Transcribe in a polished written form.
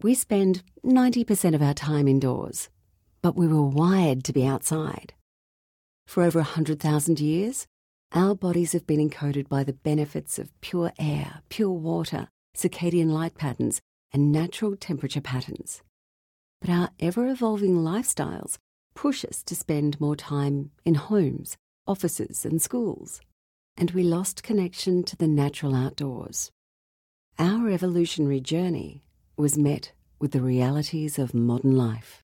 We spend 90% of our time indoors, but we were wired to be outside. For over 100,000 years, our bodies have been encoded by the benefits of pure air, pure water, circadian light patterns, and natural temperature patterns. But our ever-evolving lifestyles push us to spend more time in homes, offices, and schools, and we lost connection to the natural outdoors. Our evolutionary journey was met with the realities of modern life.